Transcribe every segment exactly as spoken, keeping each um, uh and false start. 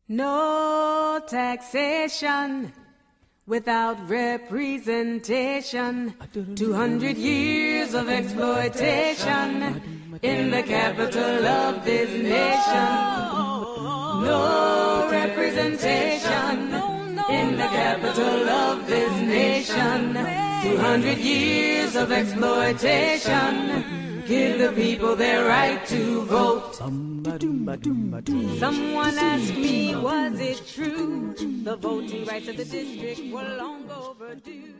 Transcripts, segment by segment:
No taxation without representation. Two hundred years of exploitation in the capital of this nation. No representation in the capital of this nation. Two hundred years of exploitation. Give the people their right to vote. Someone asked me, was it true? The voting rights of the district were long overdue.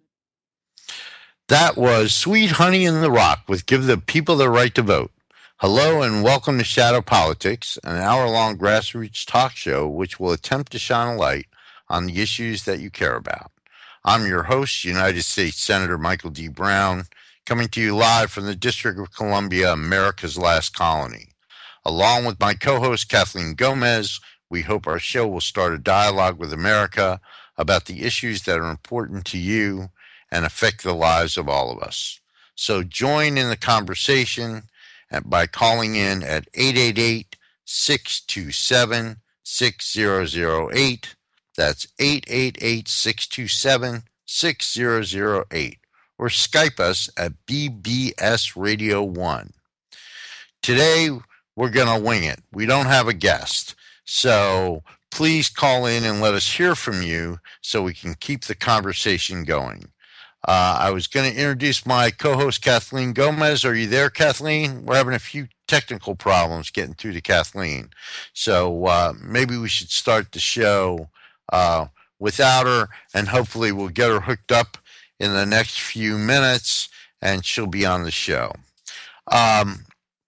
That was Sweet Honey in the Rock with Give the People their Right to Vote. Hello and welcome to Shadow Politics, an hour-long grassroots talk show which will attempt to shine a light on the issues that you care about. I'm your host, United States Senator Michael D. Brown, coming to you live from the District of Columbia, America's last colony. Along with my co-host Kathleen Gomez, we hope our show will start a dialogue with America about the issues that are important to you and affect the lives of all of us. So join in the conversation by calling in at eight eight eight, six two seven, six zero zero eight. That's eight eight eight, six two seven, six zero zero eight. Or Skype us at B B S Radio one. Today, we're going to wing it. We don't have a guest. So please call in and let us hear from you so we can keep the conversation going. Uh, I was going to introduce my co-host, Kathleen Gomez. Are you there, Kathleen? We're having a few technical problems getting through to Kathleen. So uh, maybe we should start the show uh, without her, and hopefully we'll get her hooked up in the next few minutes, and she'll be on the show. Um,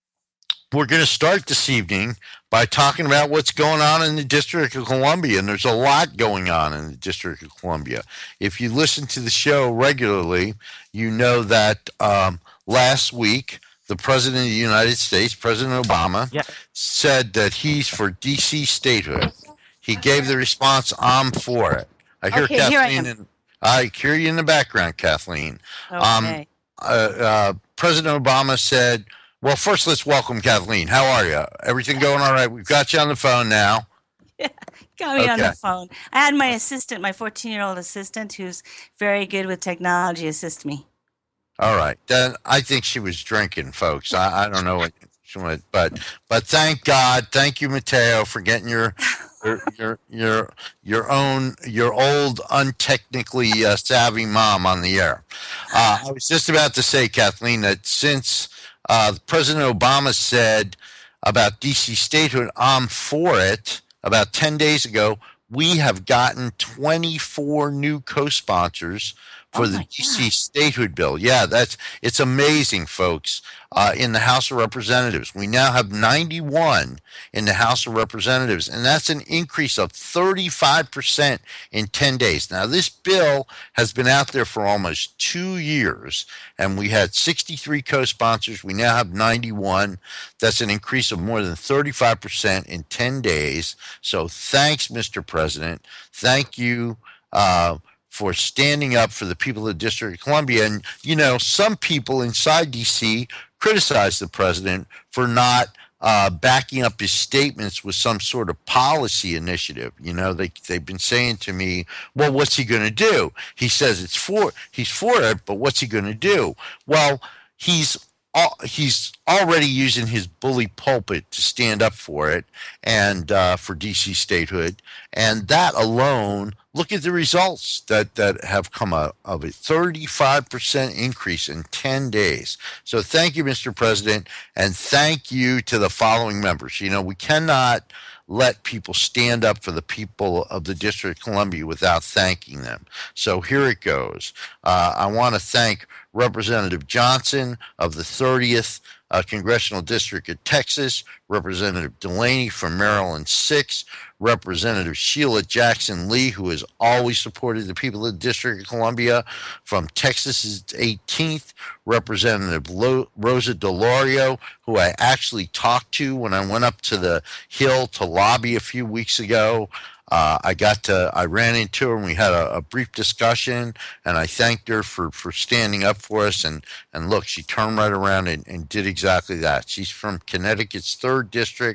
we're going to start this evening by talking about what's going on in the District of Columbia, and there's a lot going on in the District of Columbia. If you listen to the show regularly, you know that um, last week, the President of the United States, President Obama, yeah. said that he's for D C statehood. He gave the response, I'm for it. I hear okay, Kathleen here and I hear you in the background, Kathleen. Okay. Um, uh, uh, President Obama said, well, first let's welcome Kathleen. How are you? Everything going all right? We've got you on the phone now. Yeah, got me okay. on the phone. I had my assistant, my fourteen-year-old assistant, who's very good with technology, assist me. All right. Then I think she was drinking, folks. I, I don't know what she went, but but thank God, thank you, Mateo, for getting your your your your, your own your old untechnically uh, savvy mom on the air. Uh, I was just about to say, Kathleen, that since uh, President Obama said about D C statehood, I'm for it, about ten days ago, we have gotten twenty-four new co-sponsors for oh the D C God. statehood bill. Yeah, that's it's amazing, folks. Uh, in the House of Representatives, we now have ninety-one in the House of Representatives, and that's an increase of thirty-five percent in ten days. Now, this bill has been out there for almost two years, and we had sixty-three co-sponsors. We now have ninety-one. That's an increase of more than thirty-five percent in ten days. So thanks, Mister President. Thank you. Uh, for standing up for the people of the District of Columbia. And, you know, some people inside D C criticize the president for not uh, backing up his statements with some sort of policy initiative. You know, they, they've been saying to me, well, what's he going to do? He says it's for, he's for it, but what's he going to do? Well, he's He's already using his bully pulpit to stand up for it and uh, for D C statehood. And that alone, look at the results that, that have come out of it. thirty-five percent increase in ten days. So thank you, Mister President, and thank you to the following members. You know, we cannot let people stand up for the people of the District of Columbia without thanking them. So here it goes. Uh, I want to thank Representative Johnson of the thirtieth uh, Congressional District of Texas, Representative Delaney from Maryland six, Representative Sheila Jackson Lee, who has always supported the people of the District of Columbia, from Texas's eighteenth, Representative Lo- Rosa DeLauro, who I actually talked to when I went up to the Hill to lobby a few weeks ago. Uh, I got to, I ran into her and we had a, a brief discussion, and I thanked her for, for standing up for us. And, and look, she turned right around and, and did exactly that. She's from Connecticut's third district,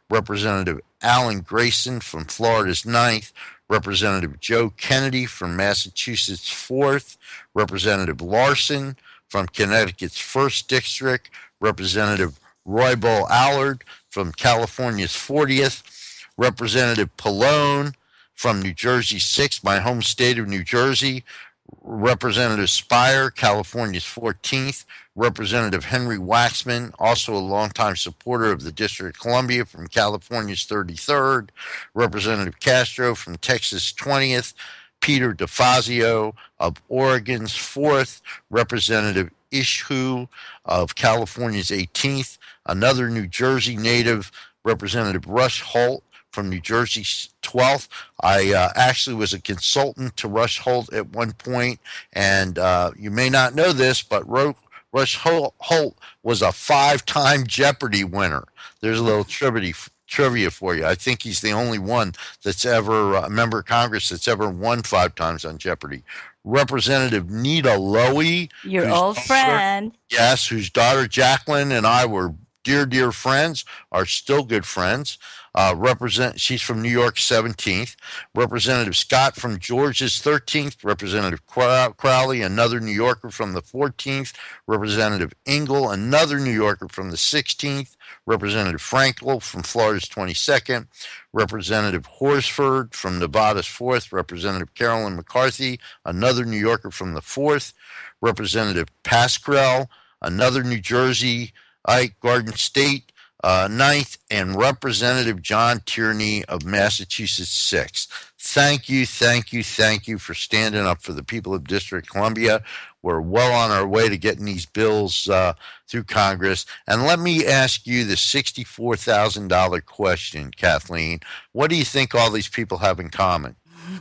Representative Alan Grayson from Florida's ninth, Representative Joe Kennedy from Massachusetts' fourth, Representative Larson from Connecticut's first District, Representative Roybal Allard from California's fortieth, Representative Pallone from New Jersey's sixth, my home state of New Jersey, Representative Spire, California's fourteenth, Representative Henry Waxman, also a longtime supporter of the District of Columbia from California's thirty-third, Representative Castro from Texas' twentieth, Peter DeFazio of Oregon's fourth, Representative Ishu of California's eighteenth, another New Jersey native, Representative Rush Holt from New Jersey's twelfth. I uh, actually was a consultant to Rush Holt at one point, and uh, you may not know this, but Ro- Rush Holt, Holt was a five-time Jeopardy winner. There's a little trivia, trivia for you. I think he's the only one that's ever, a uh, member of Congress that's ever won five times on Jeopardy. Representative Nita Lowey. Your old daughter, friend. Yes, whose daughter Jacqueline and I were dear, dear friends, are still good friends. Uh, represent, she's from New York's seventeenth. Representative Scott from Georgia's thirteenth. Representative Crow- Crowley, another New Yorker from the fourteenth. Representative Engel, another New Yorker from the sixteenth. Representative Frankel from Florida's twenty-second. Representative Horsford from Nevada's fourth. Representative Carolyn McCarthy, another New Yorker from the fourth. Representative Pascrell, another New Jersey, Ike Garden State, uh, ninth, and Representative John Tierney of Massachusetts, sixth. Thank you, thank you, thank you for standing up for the people of District of Columbia. We're well on our way to getting these bills uh, through Congress. And let me ask you the sixty-four thousand dollars question, Kathleen. What do you think all these people have in common?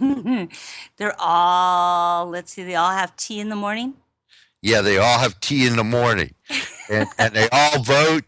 They're all, let's see, they all have tea in the morning. Yeah, they all have tea in the morning. And, and they all vote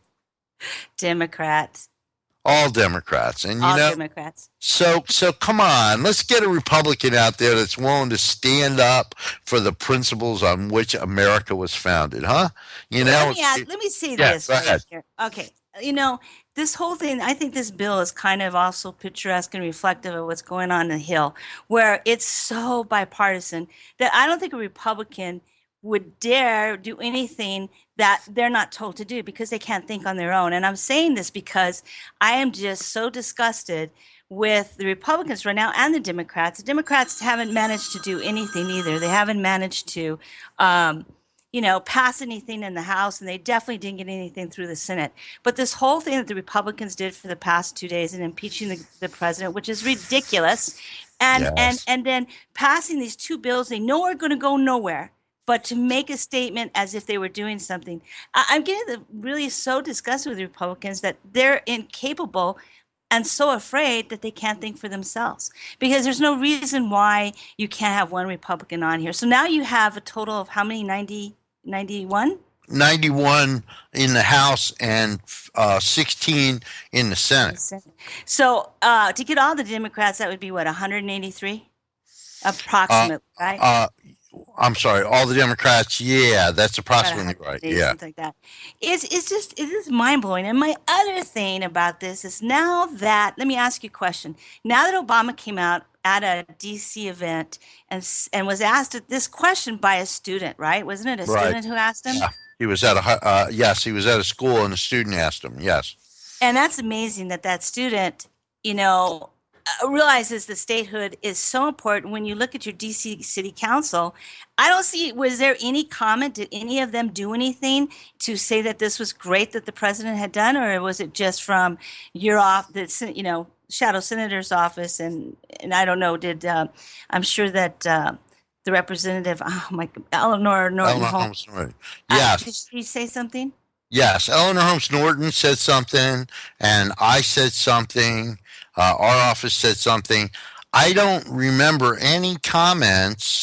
Democrats. All Democrats. And you all know, Democrats. So so come on, let's get a Republican out there that's willing to stand up for the principles on which America was founded, huh? You know, let me, ask, let me say yeah, this right here. Okay. You know, this whole thing, I think this bill is kind of also picturesque and reflective of what's going on in the Hill, where it's so bipartisan that I don't think a Republican would dare do anything that they're not told to do because they can't think on their own. And I'm saying this because I am just so disgusted with the Republicans right now and the Democrats. The Democrats haven't managed to do anything either. They haven't managed to, um, you know, pass anything in the House, and they definitely didn't get anything through the Senate. But this whole thing that the Republicans did for the past two days in impeaching the, the president, which is ridiculous, and, Yes. and, and then passing these two bills they know are going to go nowhere, but to make a statement as if they were doing something. I- I'm getting the, really so disgusted with the Republicans that they're incapable and so afraid that they can't think for themselves, because there's no reason why you can't have one Republican on here. So now you have a total of how many, ninety, ninety-one? ninety-one in the House and uh, sixteen in the Senate. So uh, to get all the Democrats, that would be what, one hundred eighty-three? Approximately, uh, right? Uh, I'm sorry, all the Democrats. Yeah, that's approximately right. Yeah, something like that. It's it's just it is mind blowing. And my other thing about this is now that let me ask you a question. Now that Obama came out at a D C event and and was asked this question by a student, right? Wasn't it a Right. student who asked him? Yeah. He was at a hi- uh, yes, he was at a school, and a student asked him. Yes, And that's amazing that that student, you know, uh, realizes the statehood is so important. When you look at your D C City Council, I don't see, was there any comment? Did any of them do anything to say that this was great that the president had done? Or was it just from your off, the, sen- you know, shadow senator's office? And, and I don't know, did, uh, I'm sure that uh, the representative, oh my, Eleanor Norton Eleanor Holmes, Holmes Norton. uh, Yes, did she say something? yes. Eleanor Holmes Norton said something, and I said something. Uh, our office said something. I don't remember any comments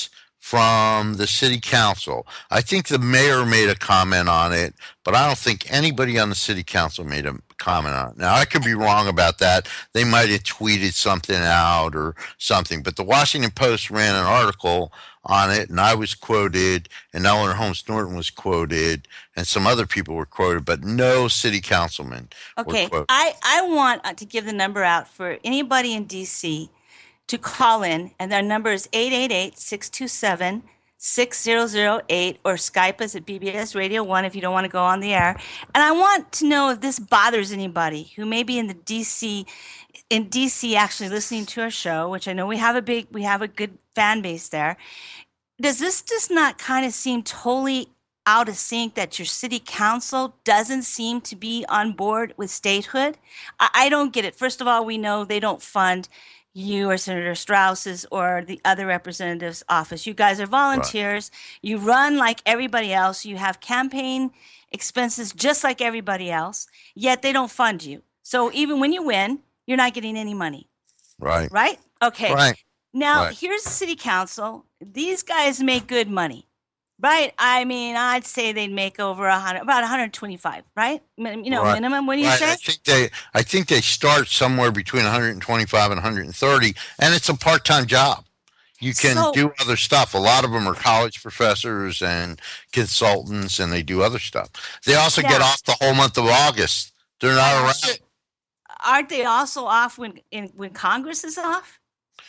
from the city council. I think the mayor made a comment on it, but I don't think anybody on the city council made a comment on it. Now, I could be wrong about that. They might have tweeted something out or something, but the Washington Post ran an article on it, and I was quoted, and Eleanor Holmes Norton was quoted, and some other people were quoted, but no city councilman Okay, were quoted. I, I want uh, to give the number out for anybody in D C to call in, and their number is eight eight eight, six two seven, six zero zero eight, or Skype us at B B S Radio one if you don't want to go on the air. And I want to know if this bothers anybody who may be in the D C in D C actually listening to our show, which I know we have a big we have a good fan base there. Does this just not kind of seem totally out of sync that your city council doesn't seem to be on board with statehood? I, I don't get it. First of all, we know they don't fund you or Senator Strauss's or the other representative's office. You guys are volunteers. Right. You run like everybody else. You have campaign expenses just like everybody else, yet they don't fund you. So even when you win, you're not getting any money. Right. Right? Okay. Right. Now, right. here's the city council. These guys make good money, right? I mean, I'd say they'd make over a hundred, about one hundred twenty-five, right? You know, right. minimum. What do you right. say? I think they, I think they start somewhere between one hundred twenty-five and one hundred thirty, and it's a part-time job. You can So- do other stuff. A lot of them are college professors and consultants, and they do other stuff. They also Yeah. get off the whole month of August. They're not Yeah, around. sure. Aren't they also off when in, when Congress is off?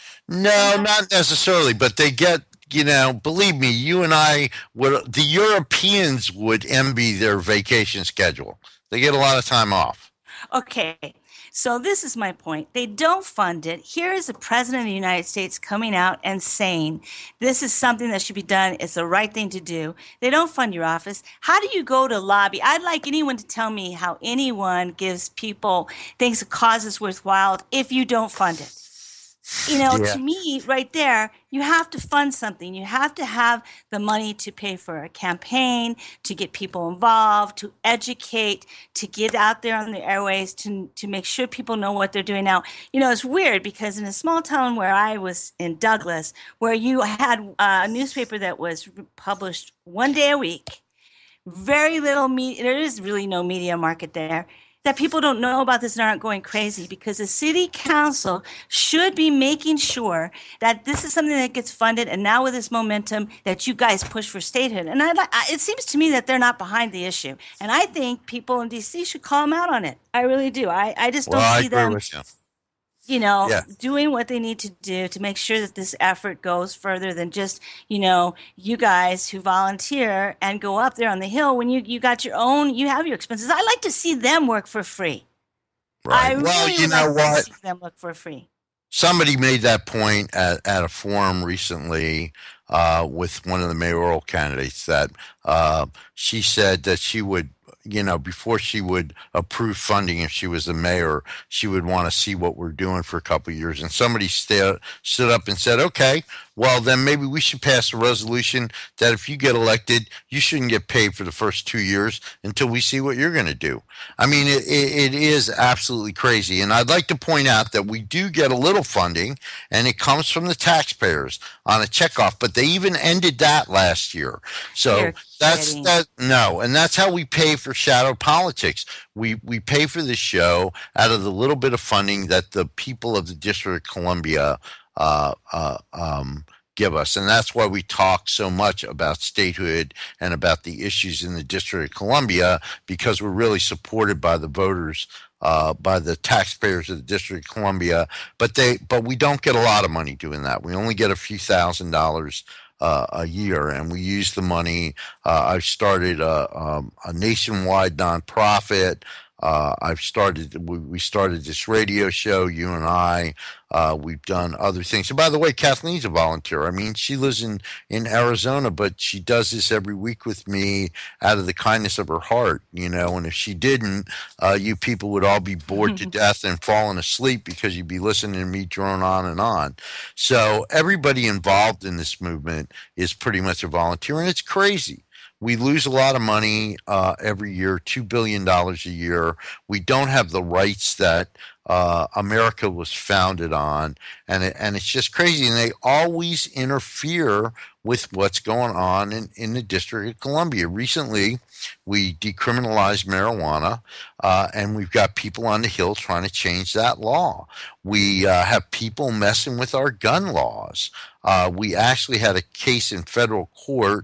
No, not necessarily, but they get, you know, believe me, you and I would, the Europeans would envy their vacation schedule. They get a lot of time off. Okay, so this is my point. They don't fund it. Here is the president of the United States coming out and saying this is something that should be done. It's the right thing to do. They don't fund your office. How do you go to lobby? I'd like anyone to tell me how anyone gives people, thinks a cause is worthwhile if you don't fund it. You know, Yeah. to me, right there, you have to fund something. You have to have the money to pay for a campaign, to get people involved, to educate, to get out there on the airways, to to make sure people know what they're doing. Now, you know, it's weird because in a small town where I was in Douglas, where you had a newspaper that was published one day a week, very little media, there is really no media market there, that people don't know about this and aren't going crazy, because the city council should be making sure that this is something that gets funded, and now with this momentum that you guys push for statehood. And I, I, it seems to me that they're not behind the issue. And I think people in D C should call them out on it. I really do. I, I just don't Well, I see agree them, with you. you know, Yeah. doing what they need to do to make sure that this effort goes further than just, you know, you guys who volunteer and go up there on the Hill when you, you got your own, you have your expenses. I like to see them work for free. I Right. Well, really you know like what? to see them look for free. Somebody made that point at, at a forum recently uh, with one of the mayoral candidates that uh, she said that she would, you know, before she would approve funding, if she was the mayor, she would want to see what we're doing for a couple of years. And somebody sta- stood up and said, okay, well, then maybe we should pass a resolution that if you get elected, you shouldn't get paid for the first two years until we see what you're going to do. I mean, it, it, it is absolutely crazy. And I'd like to point out that we do get a little funding, and it comes from the taxpayers on a checkoff, but they even ended that last year. So You're that's kidding. that. No, and that's how we pay for shadow politics. We we pay for this show out of the little bit of funding that the people of the District of Columbia uh, uh, um, give us, and that's why we talk so much about statehood and about the issues in the District of Columbia, because we're really supported by the voters, uh, by the taxpayers of the District of Columbia. But they, but we don't get a lot of money doing that. We only get a few thousand dollars Uh, a year, and we use the money. Uh, I've started a, um, a nationwide nonprofit. Uh, I've started. We, we started this radio show. You and I. Uh, we've done other things. And by the way, Kathleen's a volunteer. I mean, she lives in in Arizona, but she does this every week with me out of the kindness of her heart. You know, and if she didn't, uh, you people would all be bored to death and falling asleep because you'd be listening to me drone on and on. So everybody involved in this movement is pretty much a volunteer, and it's crazy. We lose a lot of money uh, every year, two billion dollars a year. We don't have the rights that uh, America was founded on, and it, and it's just crazy. And they always interfere with what's going on in, in the District of Columbia. Recently, we decriminalized marijuana, uh, and we've got people on the Hill trying to change that law. We uh, have people messing with our gun laws. Uh, we actually had a case in federal court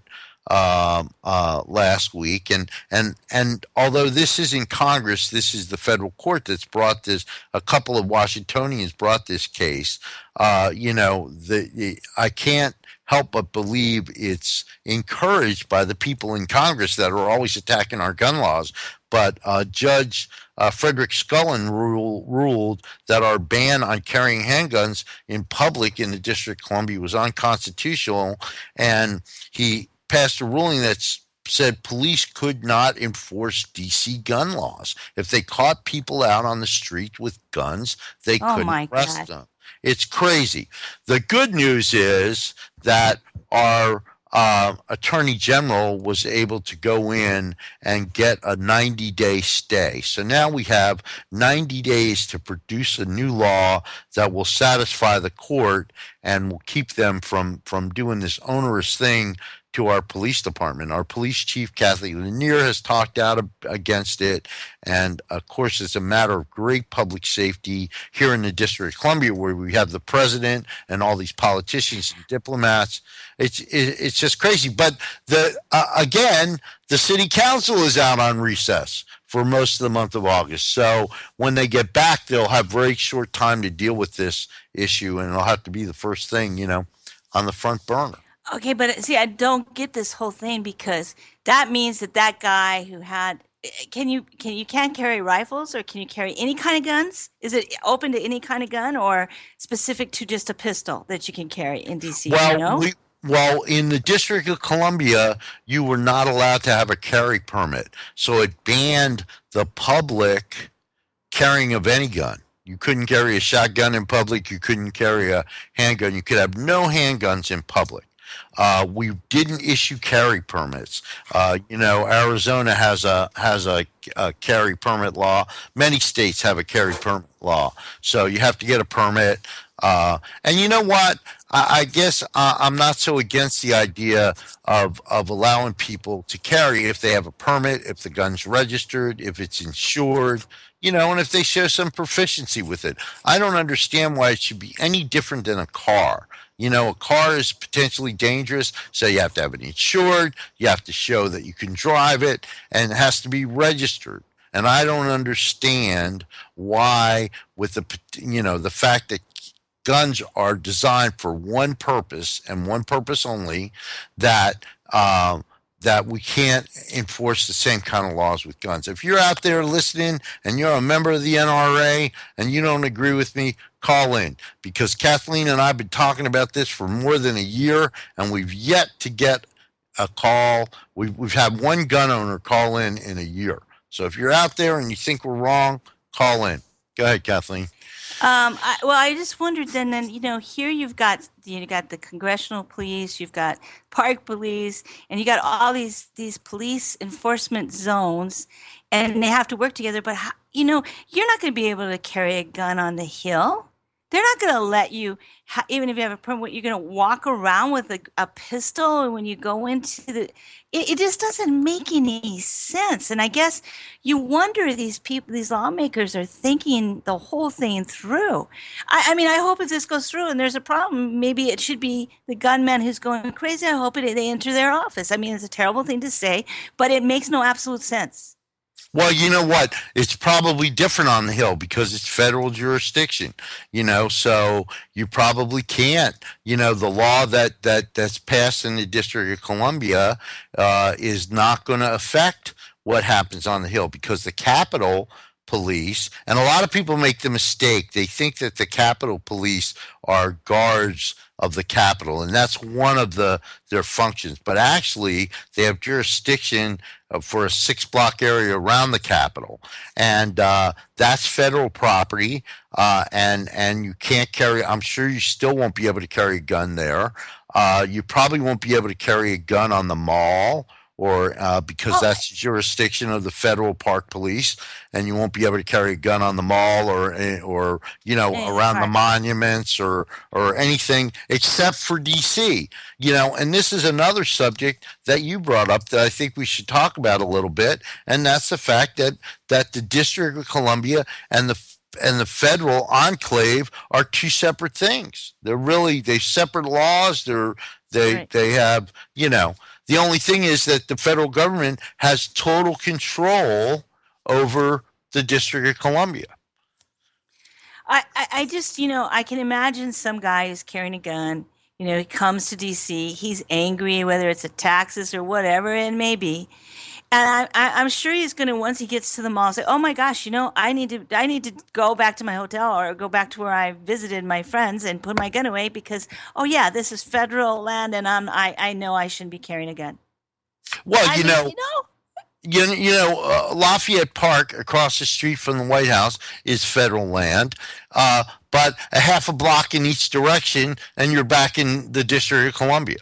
um, uh, last week, and and and although this is in Congress, this is the federal court that's brought this. A couple of Washingtonians brought this case. Uh, you know, the, the I can't help but believe it's encouraged by the people in Congress that are always attacking our gun laws. But uh, Judge uh, Frederick Scullin rule, ruled that our ban on carrying handguns in public in the District of Columbia was unconstitutional, and he passed a ruling that said police could not enforce D C gun laws. If they caught people out on the street with guns, they Oh couldn't my arrest God. them. It's crazy. The good news is that our uh, Attorney General was able to go in and get a ninety-day stay. So now we have ninety days to produce a new law that will satisfy the court and will keep them from, from doing this onerous thing to our police department. Our police chief, Kathy Lanier, has talked out against it. And of course, it's a matter of great public safety here in the District of Columbia, where we have the president and all these politicians and diplomats. It's it, it's just crazy. But the uh, again, the city council is out on recess for most of the month of August. So when they get back, they'll have very short time to deal with this issue, and it'll have to be the first thing, you know, on the front burner. Okay, but see, I don't get this whole thing, because that means that that guy who had can you can you can't carry rifles, or can you carry any kind of guns? Is it open to any kind of gun, or specific to just a pistol that you can carry in D C? Well, you know? we well in the District of Columbia, you were not allowed to have a carry permit, so it banned the public carrying of any gun. You couldn't carry a shotgun in public. You couldn't carry a handgun. You could have no handguns in public. Uh, we didn't issue carry permits. Uh, you know, Arizona has a has a, a carry permit law. Many states have a carry permit law, so you have to get a permit. Uh, and you know what? I, I guess uh, I'm not so against the idea of of allowing people to carry if they have a permit, if the gun's registered, if it's insured. You know, and if they show some proficiency with it. I don't understand why it should be any different than a car. You know, a car is potentially dangerous, so you have to have it insured, you have to show that you can drive it, and it has to be registered. And I don't understand why, with the, you know, the fact that guns are designed for one purpose and one purpose only, that um, that we can't enforce the same kind of laws with guns. If you're out there listening and you're a member of the N R A and you don't agree with me, call in, because Kathleen and I have been talking about this for more than a year, and we've yet to get a call. We've, we've had one gun owner call in in a year. So if you're out there and you think we're wrong, call in. Go ahead, Kathleen. Um, I, well, I just wondered then, then, you know, here you've got, you got the congressional police, you've got park police, and you got all these, these police enforcement zones, and they have to work together. But, how, you know, you're not going to be able to carry a gun on the Hill. They're not going to let you, ha- even if you have a permit, you're going to walk around with a, a pistol when you go into the, it, it just doesn't make any sense. And I guess you wonder, these people, these lawmakers are thinking the whole thing through. I, I mean, I hope if this goes through and there's a problem, maybe it should be the gunman who's going crazy. I hope it, they enter their office. I mean, it's a terrible thing to say, but it makes no absolute sense. Well, you know what? It's probably different on the Hill because it's federal jurisdiction, you know, so you probably can't. You know, the law that, that, that's passed in the District of Columbia uh, is not going to affect what happens on the Hill, because the Capitol Police, and a lot of people make the mistake, they think that the Capitol Police are guards of the Capitol, and that's one of the their functions. But actually, they have jurisdiction for a six-block area around the Capitol, and uh, that's federal property. Uh, and and you can't carry. I'm sure you still won't be able to carry a gun there. Uh, you probably won't be able to carry a gun on the mall or uh, because Oh, that's the jurisdiction of the federal park police, and you won't be able to carry a gun on the mall or eh, or you know any of the around the parks. monuments or or anything except for D C. You know, and this is another subject that you brought up that I think we should talk about a little bit, and that's the fact that that the District of Columbia and the and the federal enclave are two separate things. They're really they separate laws. They're they Right. they have you know the only thing is that the federal government has total control over the District of Columbia. I, I, I just, you know, I can imagine some guy who's carrying a gun. You know, he comes to D C. He's angry, whether it's a taxes or whatever it may be. And I, I, I'm sure he's going to, once he gets to the mall, say, "Oh my gosh, you know, I need to, I need to go back to my hotel or go back to where I visited my friends and put my gun away because, oh yeah, this is federal land, and I'm, I, I know I shouldn't be carrying a gun." Well, I you mean, know, you know, you, you know, uh, Lafayette Park across the street from the White House is federal land, uh, but a half a block in each direction, and you're back in the District of Columbia.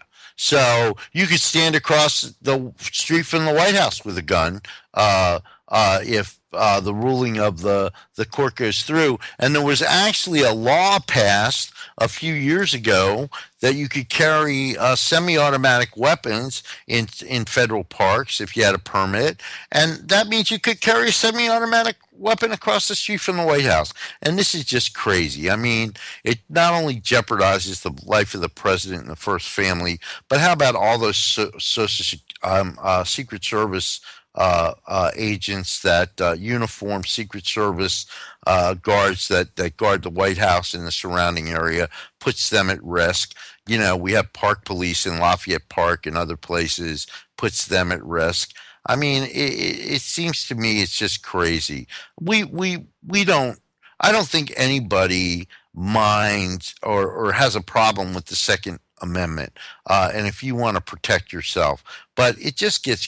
So you could stand across the street from the White House with a gun uh, uh, if uh, the ruling of the, the court goes through. And there was actually a law passed a few years ago that you could carry uh, semi-automatic weapons in in federal parks if you had a permit, and that means you could carry a semi-automatic weapon across the street from the White House. And this is just crazy. I mean, it not only jeopardizes the life of the president and the first family, but how about all those so, social um, uh, Secret Service uh, uh, agents that uh, uniform Secret Service uh, guards that, that guard the White House and the surrounding area, puts them at risk. You know, we have park police in Lafayette Park and other places, puts them at risk. I mean, it, it, it seems to me it's just crazy. We we we don't. I don't think anybody minds or, or has a problem with the Second Amendment. Uh, and if you want to protect yourself, but it just gets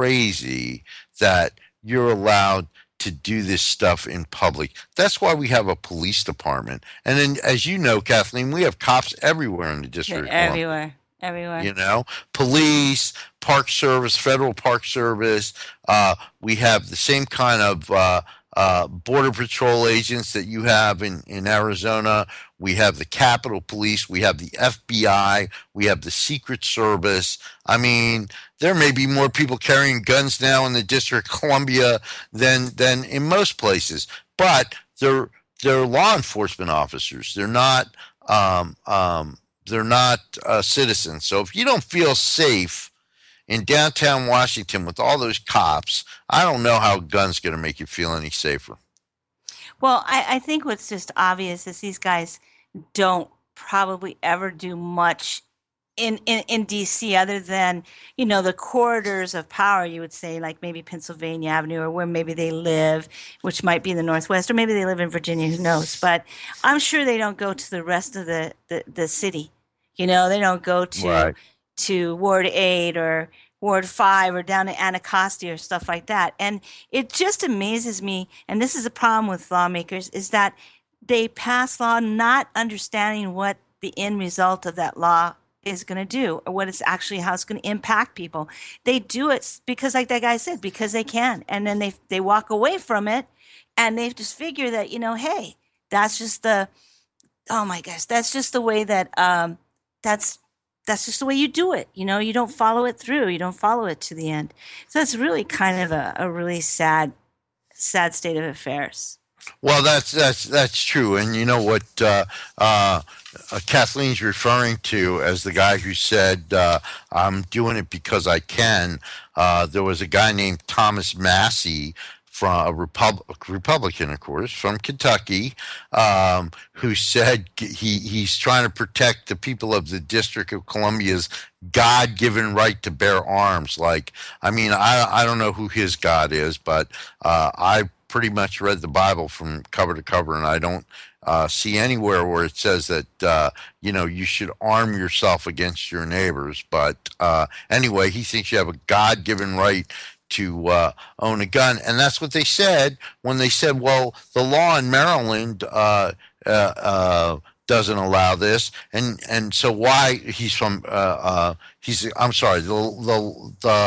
crazy that you're allowed to do this stuff in public. That's why we have a police department. And then, as you know, Kathleen, we have cops everywhere in the they're District of Columbia. everywhere, everywhere. You know, police, park service, federal park service. Uh, we have the same kind of uh, uh, border patrol agents that you have in, in Arizona. We have the Capitol Police. We have the F B I. We have the Secret Service. I mean, there may be more people carrying guns now in the District of Columbia than than in most places. But they're they're law enforcement officers. They're not um, um, they're not uh, citizens. So if you don't feel safe in downtown Washington with all those cops, I don't know how a gun's going to make you feel any safer. Well, I, I think what's just obvious is these guys don't probably ever do much in, in, in D C other than, you know, the corridors of power, you would say, like maybe Pennsylvania Avenue or where maybe they live, which might be in the Northwest, or maybe they live in Virginia, who knows. But I'm sure they don't go to the rest of the, the, the city. You know, they don't go to Right. to Ward eight or Ward five or down to Anacostia or stuff like that. And it just amazes me, and this is a problem with lawmakers, is that they pass law not understanding what the end result of that law is going to do or what it's actually how it's going to impact people. They do it because, like that guy said, because they can. And then they they walk away from it and they just figure that, you know, hey, that's just the, oh my gosh, that's just the way that, um, that's that's just the way you do it. You know, you don't follow it through. You don't follow it to the end. So it's really kind of a, a really sad, sad state of affairs. Well, that's that's that's true, and you know what uh, uh, uh, Kathleen's referring to as the guy who said, uh, "I'm doing it because I can." Uh, there was a guy named Thomas Massey, from a Repub- Republican, of course, from Kentucky, um, who said he he's trying to protect the people of the District of Columbia's God-given right to bear arms. Like, I mean, I I don't know who his God is, but uh, I pretty much read the Bible from cover to cover, and I don't uh, see anywhere where it says that uh, you know you should arm yourself against your neighbors. But uh, anyway, he thinks you have a God-given right to uh, own a gun, and that's what they said when they said, "Well, the law in Maryland uh, uh, uh, doesn't allow this," and and so why he's from uh, uh, he's I'm sorry, the the the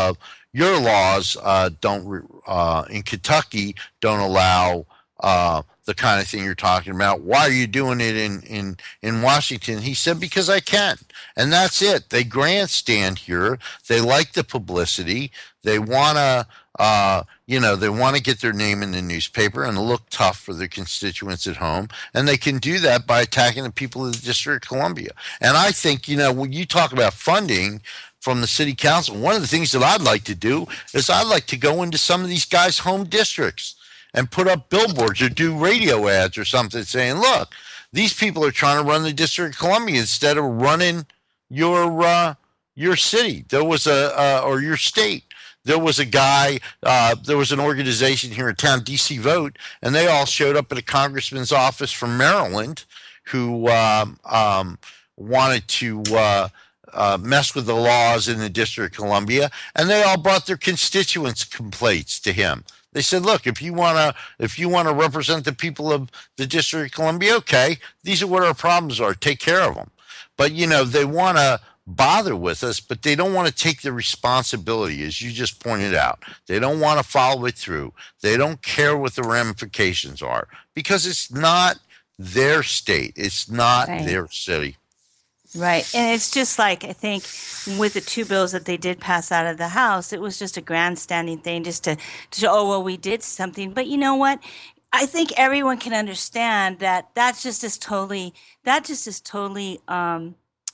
your laws uh, don't uh, in Kentucky don't allow uh, the kind of thing you're talking about. Why are you doing it in in in Washington? He said because I can, and that's it. They grandstand here. They like the publicity. They wanna. Uh, you know, they want to get their name in the newspaper and look tough for their constituents at home. And they can do that by attacking the people of the District of Columbia. And I think, you know, when you talk about funding from the city council, one of the things that I'd like to do is I'd like to go into some of these guys' home districts and put up billboards or do radio ads or something saying, look, these people are trying to run the District of Columbia instead of running your uh, your city. There was a, uh, or your state. There was a guy, uh, there was an organization here in town, D C Vote, and they all showed up at a congressman's office from Maryland who um, um, wanted to uh, uh, mess with the laws in the District of Columbia, and they all brought their constituents' complaints to him. They said, "Look, if you want to, if you want to represent the people of the District of Columbia, okay, these are what our problems are. Take care of them." But you know, they want to bother with us, but they don't want to take the responsibility, as you just pointed out. They don't want to follow it through. They don't care what the ramifications are because it's not their state. It's not Right. their city. Right. And it's just like, I think with the two bills that they did pass out of the House, it was just a grandstanding thing just to, to show, oh, well, we did something. But you know what? I think everyone can understand that that's just is totally, that just is totally um,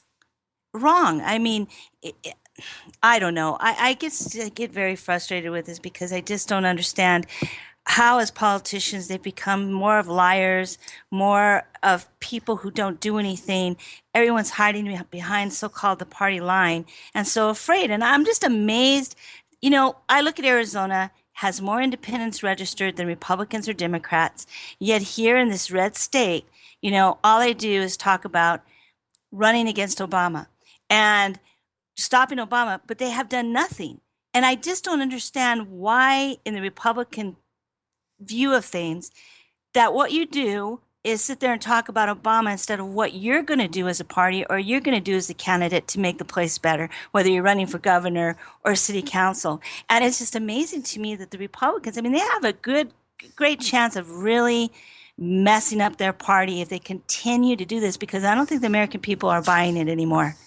wrong. I mean, it, it- I don't know. I, I get I get very frustrated with this because I just don't understand how, as politicians, they become more of liars, more of people who don't do anything. Everyone's hiding beh- behind so-called the party line and so afraid. And I'm just amazed. You know, I look at Arizona has more independents registered than Republicans or Democrats. Yet here in this red state, you know, all they do is talk about running against Obama and stopping Obama, but they have done nothing. And I just don't understand why, in the Republican view of things, that what you do is sit there and talk about Obama instead of what you're going to do as a party or you're going to do as a candidate to make the place better, whether you're running for governor or city council. And it's just amazing to me that the Republicans, I mean, they have a good, great chance of really messing up their party if they continue to do this, because I don't think the American people are buying it anymore.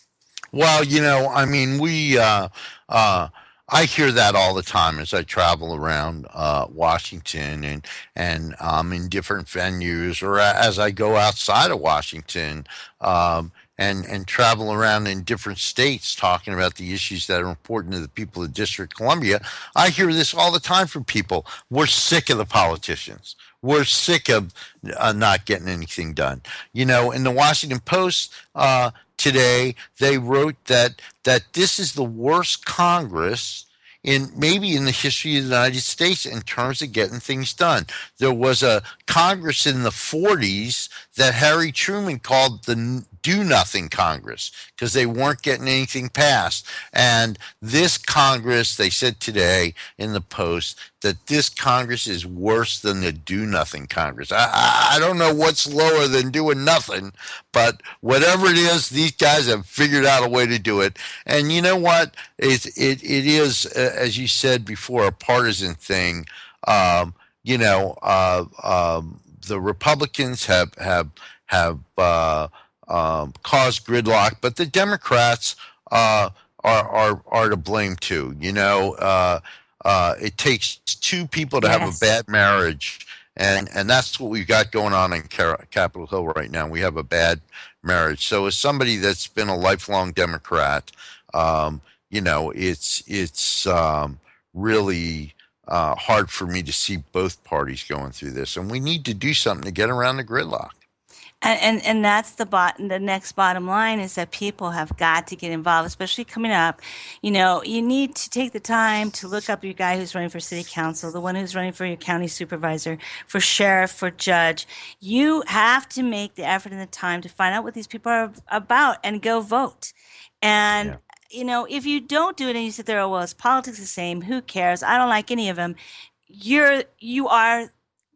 Well, you know, I mean, we, uh, uh, I hear that all the time as I travel around uh, Washington and and um, in different venues, or a- as I go outside of Washington um, and and travel around in different states, talking about the issues that are important to the people of the District of Columbia. I hear this all the time from people. We're sick of the politicians. We're sick of uh, not getting anything done. You know, in the Washington Post uh, today, they wrote that that this is the worst Congress in maybe in the history of the United States in terms of getting things done. There was a Congress in the forties that Harry Truman called the do nothing Congress because they weren't getting anything passed. And this Congress, they said today in the Post that this Congress is worse than the do nothing Congress. I, I I don't know what's lower than doing nothing, but whatever it is, these guys have figured out a way to do it. And you know what? It, it, it is, uh, as you said before, a partisan thing. Um, you know, uh, um, the Republicans have, have, have, uh, um, caused gridlock, but the Democrats uh, are, are are to blame too. You know, uh, uh, it takes two people to have a Yes. bad marriage, and and that's what we've got going on in Car- Capitol Hill right now. We have a bad marriage. So, as somebody that's been a lifelong Democrat, um, you know, it's it's um, really. Uh, hard for me to see both parties going through this, and we need to do something to get around the gridlock. And, and and that's the bot the next bottom line is that people have got to get involved, especially coming up. You know, you need to take the time to look up your guy who's running for city council, the one who's running for your county supervisor, for sheriff, for judge. You have to make the effort and the time to find out what these people are about and go vote. And Yeah. you know, if you don't do it and you sit there, oh well, it's politics the same. Who cares? I don't like any of them. You're you are the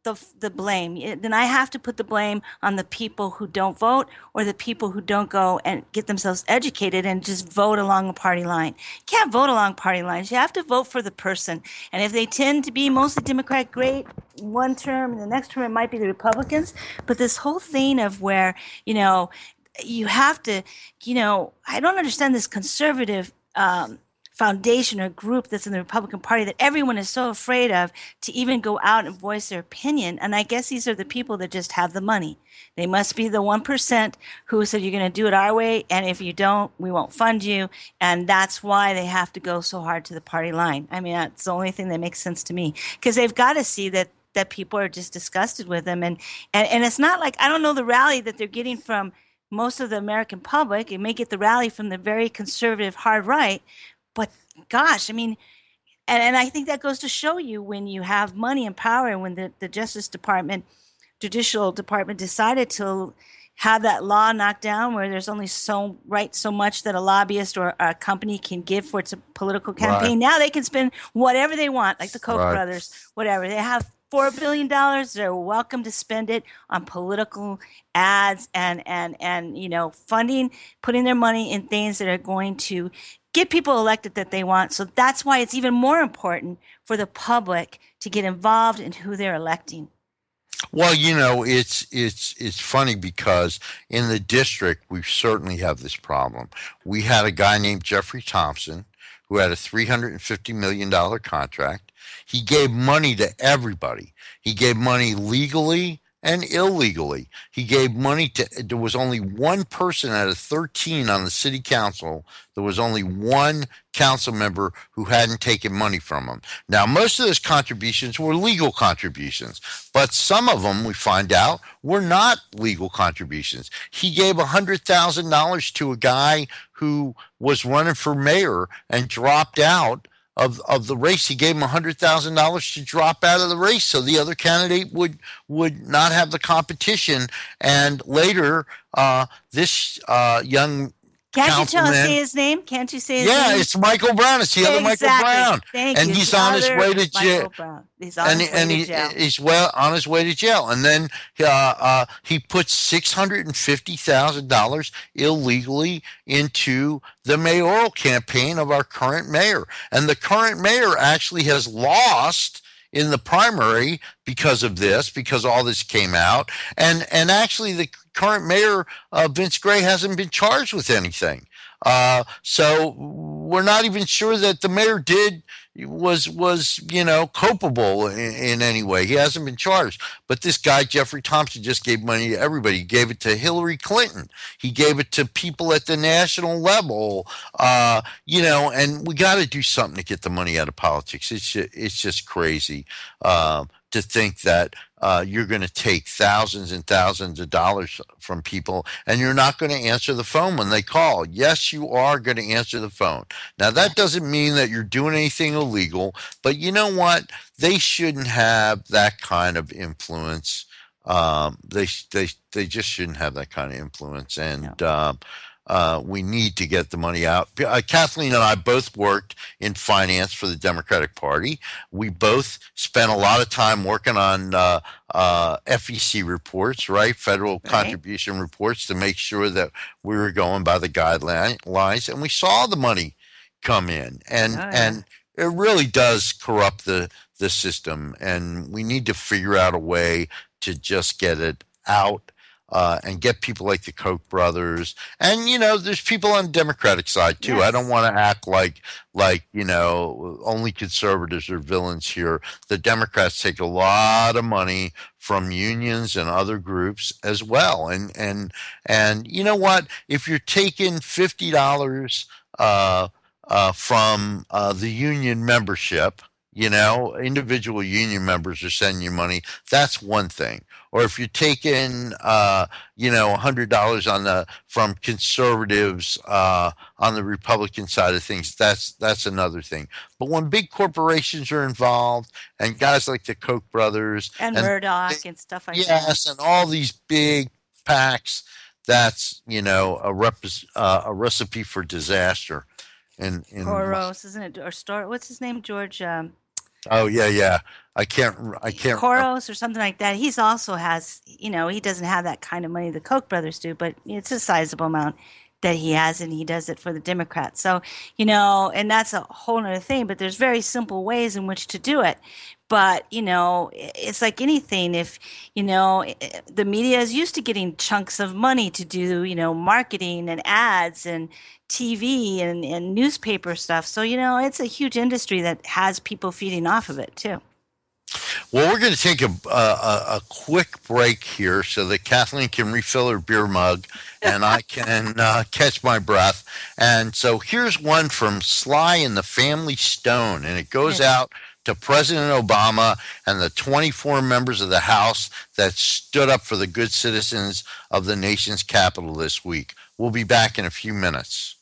the the blame. It- then I have to put the blame on the people who don't vote or the people who don't go and get themselves educated and just vote along a party line. You can't vote along party lines. You have to vote for the person. And if they tend to be mostly Democrat, great. One term, and the next term it might be the Republicans. But this whole thing of where, you know, you have to, you know, I don't understand this conservative um, foundation or group that's in the Republican Party that everyone is so afraid of to even go out and voice their opinion. And I guess these are the people that just have the money. They must be the one percent who said, you're going to do it our way. And if you don't, we won't fund you. And that's why they have to go so hard to the party line. I mean, that's the only thing that makes sense to me, because they've got to see that that people are just disgusted with them. And, and, and it's not like, I don't know the rally that they're getting from most of the American public. It may get the rally from the very conservative hard right. But gosh, I mean, and, and I think that goes to show you when you have money and power, and when the, the Justice Department, Judicial Department decided to have that law knocked down where there's only so right so much that a lobbyist or a company can give for its political campaign. Right. Now they can spend whatever they want, like the Koch Right. brothers, whatever. They have four billion dollars. They're welcome to spend it on political ads and, and, and, you know, funding, putting their money in things that are going to get people elected that they want. So that's why it's even more important for the public to get involved in who they're electing. Well, you know, it's it's it's funny because in the district we certainly have this problem. We had a guy named Jeffrey Thompson who had a three hundred fifty million dollars contract. He gave money to everybody. He gave money legally and illegally. He gave money to, there was only one person out of thirteen on the city council. There was only one council member who hadn't taken money from him. Now, most of those contributions were legal contributions, but some of them, we find out, were not legal contributions. He gave one hundred thousand dollars to a guy who was running for mayor and dropped out of, of the race. He gave him one hundred thousand dollars to drop out of the race so the other candidate would would not have the competition. And later, uh, this uh, young Can't you tell us councilman, say his name? Can't you say his yeah, name? it's Michael Brown. It's the other Michael Exactly. Brown. Thank and you. he's The on his other way to Michael jail. Brown. He's on And, his way and to he, jail. he's well on his way to jail. And then uh, uh, he put six hundred fifty thousand dollars illegally into the mayoral campaign of our current mayor. And the current mayor actually has lost in the primary because of this, because all this came out. And and actually the current mayor, uh, Vince Gray, hasn't been charged with anything. Uh, so we're not even sure that the mayor did was was you know culpable in, in any way. He hasn't been charged. But this guy Jeffrey Thompson just gave money to everybody. He gave it to Hillary Clinton. He gave it to people at the national level. Uh, you know, and we got to do something to get the money out of politics. It's just, it's just crazy uh, to think that uh, you're going to take thousands and thousands of dollars from people and you're not going to answer the phone when they call. Yes, you are going to answer the phone. Now, that doesn't mean that you're doing anything illegal, but you know what? They shouldn't have that kind of influence. Um, they, they, they just shouldn't have that kind of influence. And, No. um, Uh, we need to get the money out. Uh, Kathleen and I both worked in finance for the Democratic Party. We both spent a lot of time working on uh, uh, F E C reports, right? Federal Right. contribution reports to make sure that we were going by the guidelines. And we saw the money come in. And, Oh, yeah. and it really does corrupt the, the system. And we need to figure out a way to just get it out. Uh, and get people like the Koch brothers, and you know, there's people on the Democratic side too. Yes. I don't want to act like like you know only conservatives are villains here. The Democrats take a lot of money from unions and other groups as well, and and and you know what? If you're taking fifty dollars uh, uh, from uh, the union membership, you know, individual union members are sending you money. That's one thing. Or if you're taking, uh, you know, one hundred dollars on the from conservatives uh, on the Republican side of things, that's that's another thing. But when big corporations are involved and guys like the Koch brothers and, and Murdoch and stuff like that. yes, and all these big PACs, that's you know a rep- uh, a recipe for disaster. And Soros, isn't it? Or Stor- what's his name? George. Um, Oh yeah, yeah. I can't. I can't remember. Koros or something like that. He's also has, you know, he doesn't have that kind of money the Koch brothers do, but it's a sizable amount that he has, and he does it for the Democrats. So, you know, and that's a whole other thing, but there's very simple ways in which to do it. But, you know, it's like anything. If, you know, the media is used to getting chunks of money to do, you know, marketing and ads and T V and, and newspaper stuff. So, you know, it's a huge industry that has people feeding off of it too. Well, we're going to take a, a a quick break here so that Kathleen can refill her beer mug and I can uh, catch my breath. And so here's one from Sly and the Family Stone, and it goes out to President Obama and the twenty-four members of the House that stood up for the good citizens of the nation's capital this week. We'll be back in a few minutes.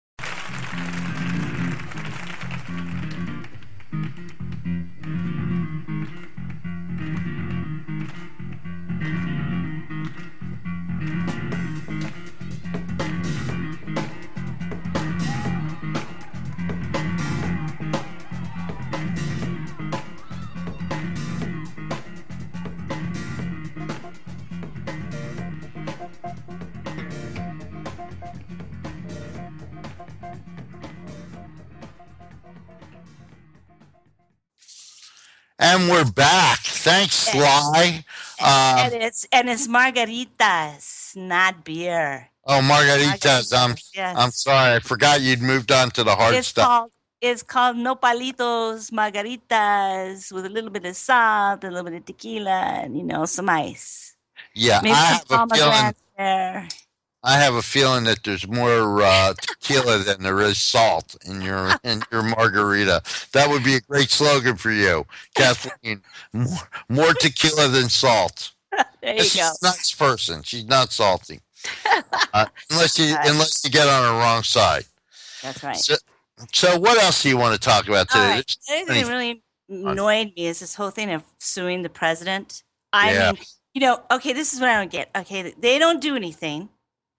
And we're back. Thanks, Sly. Uh, and it's and it's margaritas, not beer. Oh, margaritas. margaritas I'm yes. I'm sorry. I forgot you'd moved on to the hard it's stuff. Called, it's called nopalitos margaritas with a little bit of salt, a little bit of tequila, and you know some ice. Yeah, Maybe I have a feeling. There. I have a feeling that there's more uh, tequila than there is salt in your in your margarita. That would be a great slogan for you, Kathleen. More, more tequila than salt. There you She's go. a nice person. She's not salty, uh, unless you right. unless you get on her wrong side. That's right. So, so what else do you want to talk about today? Right. The thing that really annoyed me is this whole thing of suing the president. I yeah. mean, you know, okay, this is what I don't get. Okay, they don't do anything.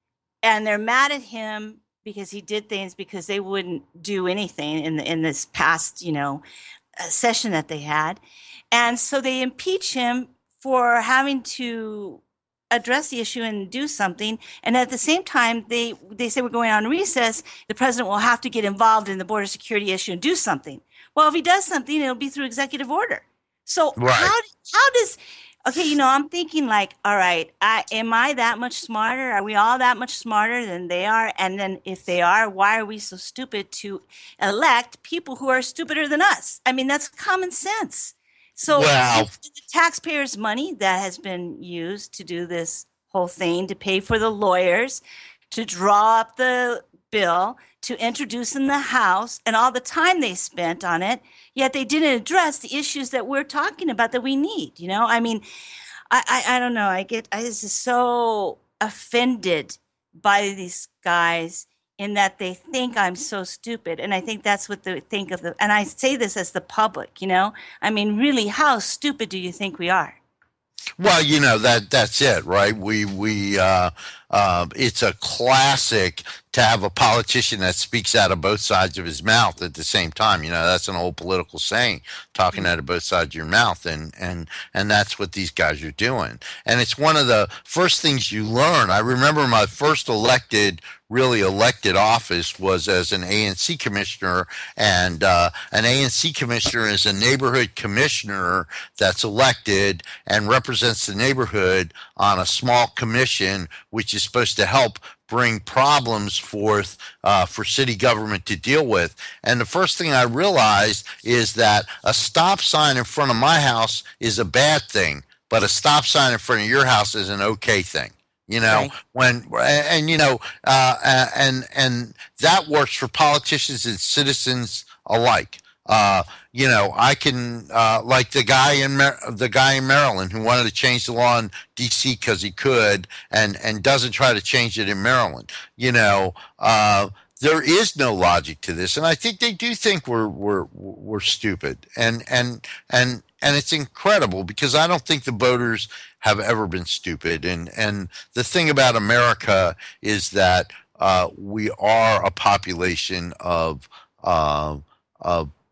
And they're mad at him because he did things because they wouldn't do anything in the, in this past, you know, uh, session that they had. And so they impeach him for having to address the issue and do something. And at the same time, they, they say we're going on recess. The president will have to get involved in the border security issue and do something. Well, if he does something, it'll be through executive order. So right. how how does... Okay, you know, I'm thinking like, all right, I, am I that much smarter? Are we all that much smarter than they are? And then if they are, why are we so stupid to elect people who are stupider than us? I mean, that's common sense. So wow. it's the taxpayers' money that has been used to do this whole thing, to pay for the lawyers, to draw up the bill, to introduce in the House, and all the time they spent on it, yet they didn't address the issues that we're talking about that we need. You know, I mean, I, I, I don't know. I get, I was just so offended by these guys in that they think I'm so stupid. And I think that's what they think of the, and I say this as the public, you know, I mean, really, how stupid do you think we are? Well, you know, that that's it, right? We we uh, uh, it's a classic to have a politician that speaks out of both sides of his mouth at the same time. You know, that's an old political saying, talking out of both sides of your mouth, and and and that's what these guys are doing. And it's one of the first things you learn. I remember my first elected, really elected office was as an A N C commissioner, and uh, an A N C commissioner is a neighborhood commissioner that's elected and represents the neighborhood on a small commission, which is supposed to help bring problems forth uh, for city government to deal with. And the first thing I realized is that a stop sign in front of my house is a bad thing, but a stop sign in front of your house is an okay thing. You know, right. when, and, you know, uh, and, and that works for politicians and citizens alike. Uh, you know, I can, uh, like the guy in, Mar- the guy in Maryland who wanted to change the law in D C because he could, and, and doesn't try to change it in Maryland. You know, uh, there is no logic to this. And I think they do think we're, we're, we're stupid. And, and, and, and it's incredible because I don't think the voters have ever been stupid. And, and the thing about America is that, uh, we are a population of, uh, of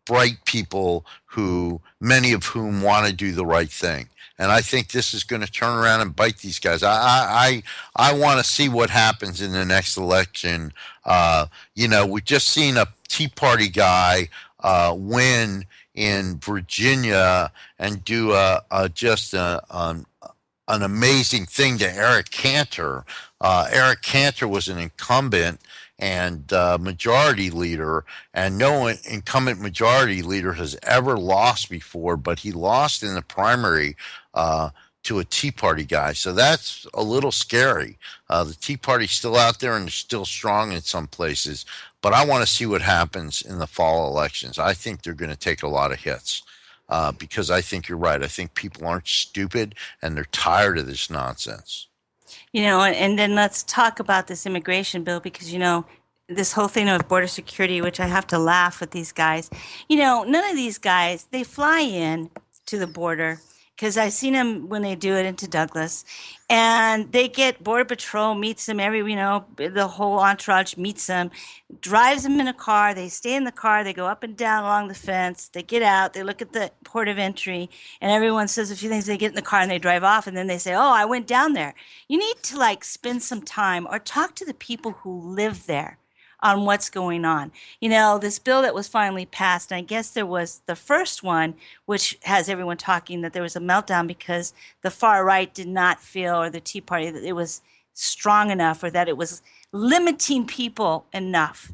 bright people who, many of whom want to do the right thing. And I think this is going to turn around and bite these guys. I I I, I want to see what happens in the next election. Uh, you know, we've just seen a Tea Party guy uh, win in Virginia and do a, a just a, an an amazing thing to Eric Cantor. Uh, Eric Cantor was an incumbent and uh, majority leader, and no incumbent majority leader has ever lost before, but he lost in the primary uh, to a Tea Party guy. So that's a little scary. Uh, the Tea Party's still out there and they're still strong in some places, but I want to see what happens in the fall elections. I think they're going to take a lot of hits. Uh, because I think you're right. I think people aren't stupid and they're tired of this nonsense. You know, and, and then let's talk about this immigration bill, because, you know, this whole thing of border security, which I have to laugh with these guys. You know, none of these guys, they fly in to the border, because I've seen them when they do it into Douglas, and they get Border Patrol meets them every, you know, the whole entourage meets them, drives them in a car. They stay in the car. They go up and down along the fence. They get out. They look at the port of entry, and everyone says a few things. They get in the car and they drive off, and then they say, oh, I went down there. You need to, like, spend some time or talk to the people who live there on what's going on. You know, this bill that was finally passed, and I guess there was the first one, which has everyone talking that there was a meltdown because the far right did not feel, or the Tea Party, that it was strong enough, or that it was limiting people enough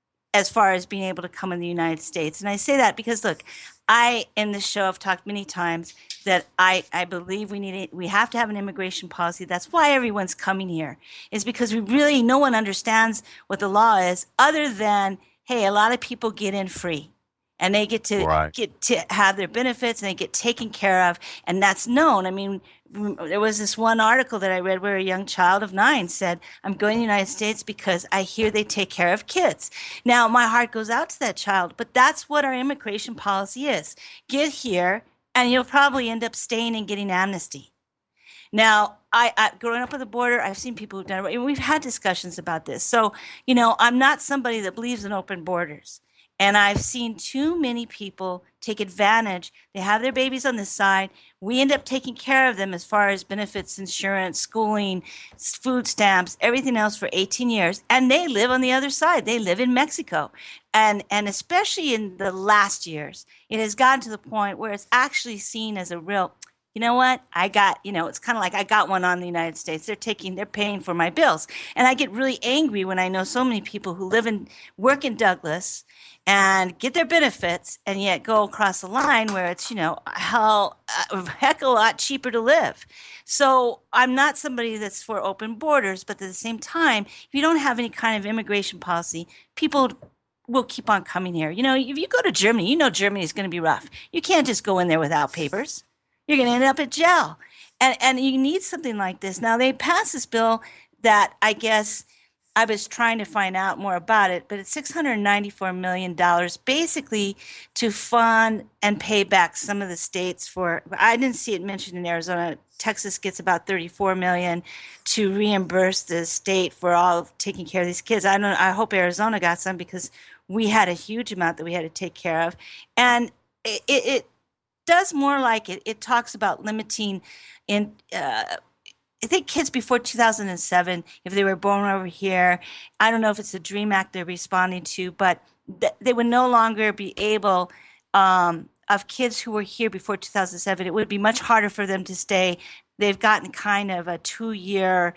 as far as being able to come in the United States. And I say that because, look, I, in this show, have talked many times that I, I believe we need it. We have to have an immigration policy. That's why everyone's coming here, is because we really, no one understands what the law is other than, hey, a lot of people get in free and they get to Right. get to have their benefits and they get taken care of. And that's known. I mean, there was this one article that I read where a young child of nine said, I'm going to the United States because I hear they take care of kids. Now, my heart goes out to that child, but that's what our immigration policy is. Get here, and you'll probably end up staying and getting amnesty. Now, I, I growing up at the border, I've seen people who've done it, and we've had discussions about this. So, you know, I'm not somebody that believes in open borders. And I've seen too many people take advantage. They have their babies on this side. We end up taking care of them as far as benefits, insurance, schooling, food stamps, everything else for eighteen years. And they live on the other side. They live in Mexico. And, and especially in the last years, it has gotten to the point where it's actually seen as a real, you know what, I got, you know, it's kind of like I got one on the United States. They're taking, they're paying for my bills. And I get really angry when I know so many people who live and work in Douglas and get their benefits and yet go across the line where it's, you know, hell, a heck of a lot cheaper to live. So I'm not somebody that's for open borders, but at the same time, if you don't have any kind of immigration policy, people will keep on coming here. You know, if you go to Germany, you know Germany is going to be rough. You can't just go in there without papers. You're going to end up at jail. And and you need something like this. Now, they passed this bill that I guess I was trying to find out more about it, but it's six hundred ninety-four million dollars basically to fund and pay back some of the states for, I didn't see it mentioned in Arizona. Texas gets about thirty-four million dollars to reimburse the state for all of taking care of these kids. I don't, I hope Arizona got some because we had a huge amount that we had to take care of. And it, it, it does more like it. It talks about limiting in, uh, I think kids before two thousand seven, if they were born over here, I don't know if it's the DREAM Act they're responding to, but th- they would no longer be able, um, of kids who were here before two thousand seven, it would be much harder for them to stay. They've gotten kind of a two-year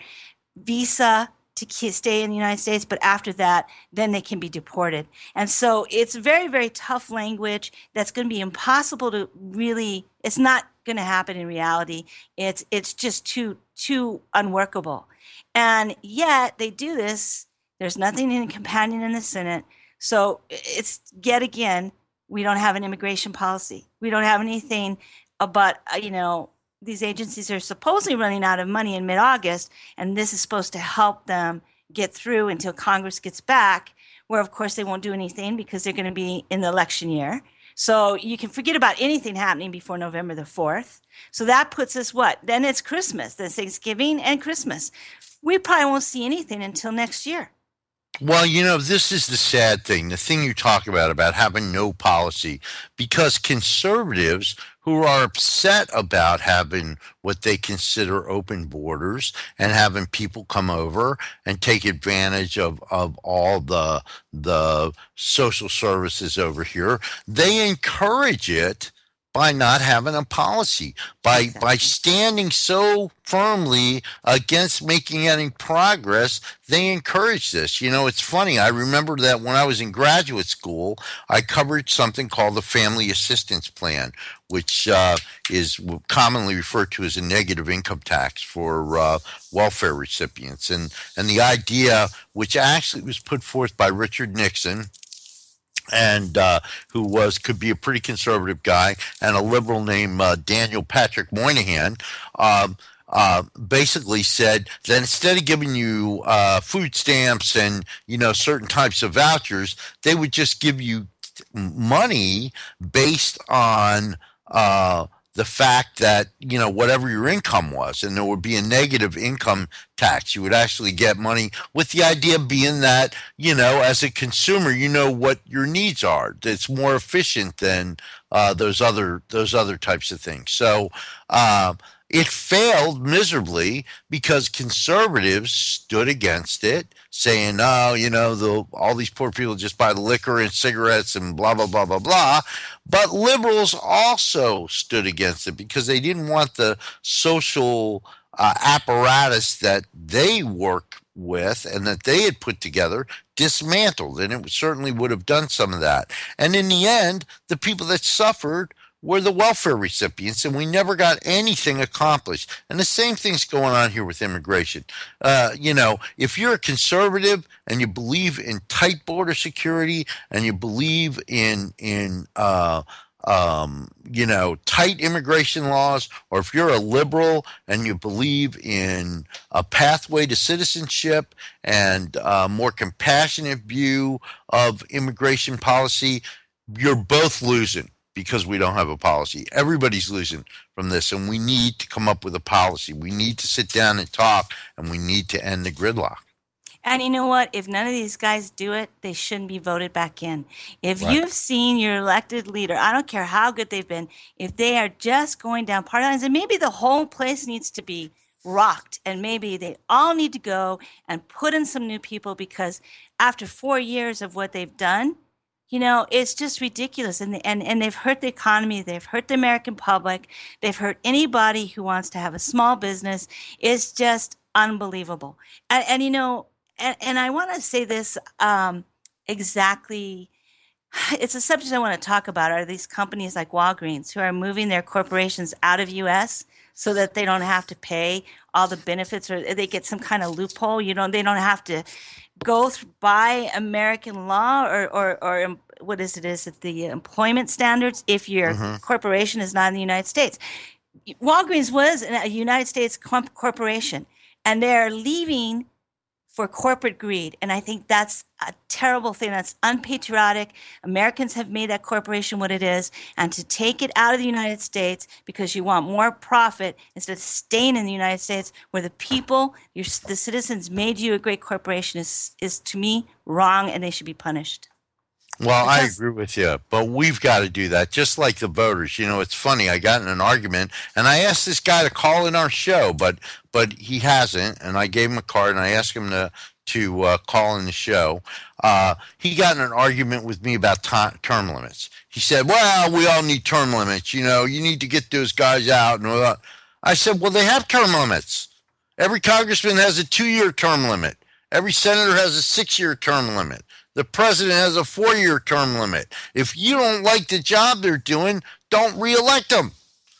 visa to stay in the United States, but after that, then they can be deported. And so it's very, very tough language that's going to be impossible to really, it's not going to happen in reality. It's it's just too, too unworkable. And yet they do this. There's nothing in companion in the Senate. So it's, yet again, we don't have an immigration policy. We don't have anything about, you know, these agencies are supposedly running out of money in mid-August, and this is supposed to help them get through until Congress gets back, where, of course, they won't do anything because they're going to be in the election year. So you can forget about anything happening before November the fourth. So that puts us what? Then it's Christmas, then Thanksgiving and Christmas. We probably won't see anything until next year. Well, you know, this is the sad thing, the thing you talk about, about having no policy, because conservatives who are upset about having what they consider open borders and having people come over and take advantage of, of all the the social services over here, they encourage it by not having a policy, by by Exactly. standing so firmly against making any progress. They encourage this. You know, it's funny. I remember that when I was in graduate school, I covered something called the Family Assistance Plan, which uh, is commonly referred to as a negative income tax for uh, welfare recipients. And and the idea, which actually was put forth by Richard Nixon, and uh, who was could be a pretty conservative guy, and a liberal named uh, Daniel Patrick Moynihan, um, uh, basically said that instead of giving you uh, food stamps and you know certain types of vouchers, they would just give you money based on uh, the fact that you know whatever your income was, and there would be a negative income tax. You would actually get money, with the idea being that you know as a consumer you know what your needs are. It's more efficient than uh, those other those other types of things. So uh, it failed miserably because conservatives stood against it, saying, "Oh, you know, the all these poor people just buy the liquor and cigarettes and blah blah blah blah blah." But liberals also stood against it because they didn't want the social uh, apparatus that they work with and that they had put together dismantled, and it certainly would have done some of that. And in the end, the people that suffered were the welfare recipients, and we never got anything accomplished. And the same thing's going on here with immigration. Uh, you know, if you're a conservative and you believe in tight border security and you believe in in uh, um, you know tight immigration laws, or if you're a liberal and you believe in a pathway to citizenship and a more compassionate view of immigration policy, you're both losing because we don't have a policy. Everybody's losing from this, and we need to come up with a policy. We need to sit down and talk, and we need to end the gridlock. And you know what? If none of these guys do it, they shouldn't be voted back in. If Right. you've seen your elected leader, I don't care how good they've been, if they are just going down party lines, and maybe the whole place needs to be rocked, and maybe they all need to go and put in some new people, because after four years of what they've done, you know, it's just ridiculous. And, and, and they've hurt the economy. They've hurt the American public. They've hurt anybody who wants to have a small business. It's just unbelievable. And, and you know, and, and I want to say this um, exactly. It's a subject I want to talk about, are these companies like Walgreens who are moving their corporations out of U S so that they don't have to pay all the benefits, or they get some kind of loophole. You know, they don't have to go through, by American law, or, or, or um, what is it? Is it the employment standards if your hmm corporation is not in the United States? Walgreens was a United States comp- corporation, and they're leaving for corporate greed. And I think that's a terrible thing. That's unpatriotic. Americans have made that corporation what it is. And to take it out of the United States because you want more profit instead of staying in the United States where the people, your, the citizens made you a great corporation, is, is to me wrong, and they should be punished. Well, I Because, agree with you, but we've got to do that, just like the voters. You know, it's funny. I got in an argument, and I asked this guy to call in our show, but but he hasn't. And I gave him a card, and I asked him to to uh, call in the show. Uh, he got in an argument with me about ti term limits. He said, "Well, we all need term limits. You know, you need to get those guys out." And all that. I said, "Well, they have term limits. Every congressman has a two-year term limit. Every senator has a six-year term limit. The president has a four-year term limit. If you don't like the job they're doing, don't reelect them.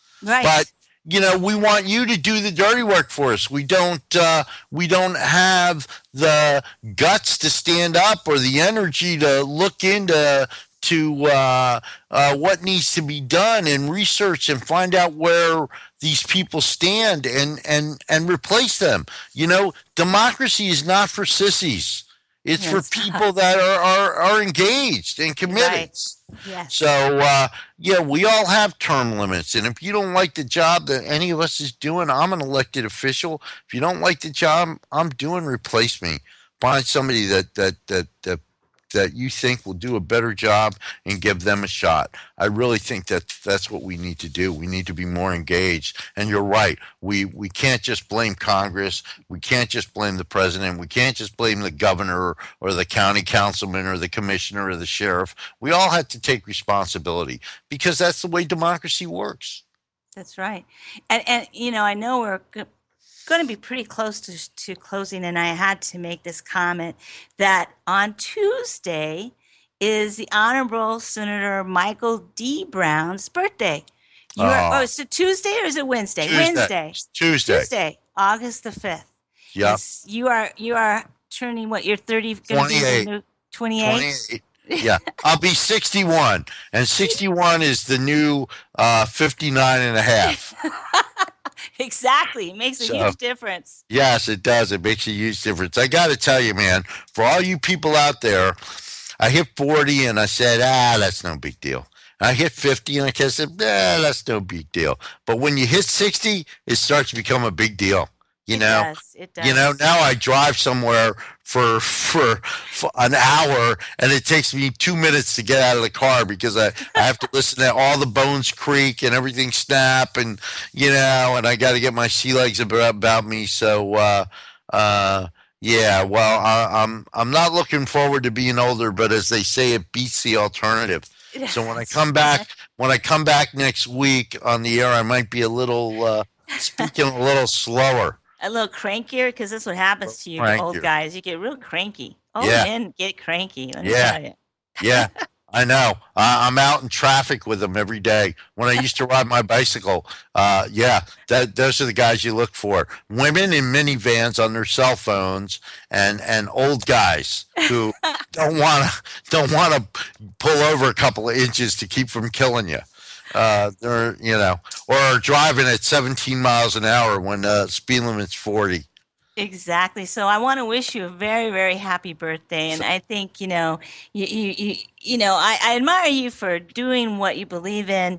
But right. you know, we want you to do the dirty work for us. We don't. Uh, we don't have the guts to stand up or the energy to look into to uh, uh, what needs to be done and research and find out where these people stand and and and replace them. You know, democracy is not for sissies. It's for Yes. people that are, are, are engaged and committed. Right. Yes. So, uh, yeah, we all have term limits. And if you don't like the job that any of us is doing, I'm an elected official. If you don't like the job I'm doing, replace me. find somebody that that that that that you think will do a better job and give them a shot. I really think that that's what we need to do. We need to be more engaged. And you're right. We we can't just blame Congress. We can't just blame the president. We can't just blame the governor or the county councilman or the commissioner or the sheriff. We all have to take responsibility because that's the way democracy works. That's right. And, and you know, I know we're g- going to be pretty close to, to closing, and I had to make this comment that on Tuesday is the Honorable Senator Michael D. Brown's birthday. You are, Oh. oh, so Tuesday or is it Wednesday? Tuesday. Wednesday. Tuesday. Tuesday, August the fifth. Yep. Yes, You are you are turning what? You're thirty. gonna be the twenty-eight. new- twenty-eight. twenty-eight. Yeah, I'll be sixty-one, and sixty-one is the new uh, fifty-nine and a half. Exactly. It makes a So- huge difference. Yes, it does. It makes a huge difference. I got to tell you, man, for all you people out there, I hit forty and I said, ah, that's no big deal. I hit fifty and I said, ah, that's no big deal. But when you hit sixty, it starts to become a big deal. You It know, does. It does. You know, now I drive somewhere for, for for an hour, and it takes me two minutes to get out of the car because I, I have to listen to all the bones creak and everything snap, and you know, and I got to get my sea legs about, about me. So, uh, uh, yeah, well, I, I'm I'm not looking forward to being older, but as they say, it beats the alternative. So when I come back, when I come back next week on the air, I might be a little uh, speaking a little slower. A little crankier, because that's what happens to you Crankier. old guys. You get real cranky. Old Yeah. men get cranky. Let me Yeah. tell you. Yeah, I know. Uh, I'm out in traffic with them every day. When I used to ride my bicycle, uh, yeah, that, those are the guys you look for. Women in minivans on their cell phones, and, and old guys who don't want to don't want to pull over a couple of inches to keep from killing you. Uh, they're you know, or are driving at seventeen miles an hour when uh, speed limit's forty. Exactly. So I want to wish you a very, very happy birthday. And I think, you know, you, you, you, you know, I, I admire you for doing what you believe in